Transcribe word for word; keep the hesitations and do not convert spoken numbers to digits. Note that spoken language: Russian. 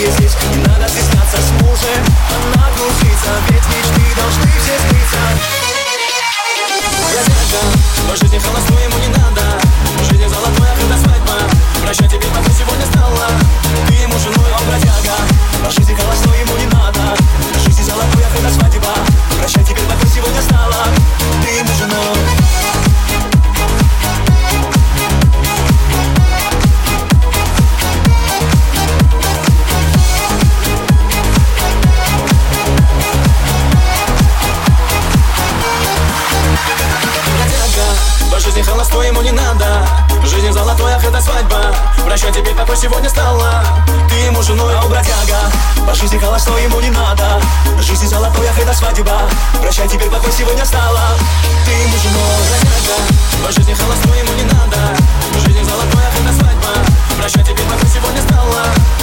и здесь. Не надо стесняться с мужем, она кружится, ведь мечты должны все сбыться. Бродяга, по жизни холостой ему не надо. В жизни золотой, а когда свадьба. Прощай, теперь пока сегодня стала. Ты ему женой, он бродяга. По жизни холостой ему не надо. В жизни золотой, а когда свадьба. Прощай, теперь пока сегодня стала. Ты ему женой. По жизни холостой ему не надо. В жизни золотой, ах, это свадьба. Прощай, теперь такой сегодня стала. Ты ему женой, а он бродяга. По жизни холостой ему не надо. В жизни золотой, ах, это свадьба. Прощай, теперь такой сегодня стала. Ты ему женой, бродяга. По жизни холостой ему не надо. В жизни золотой, ах, это свадьба. Прощай, теперь такой сегодня стала.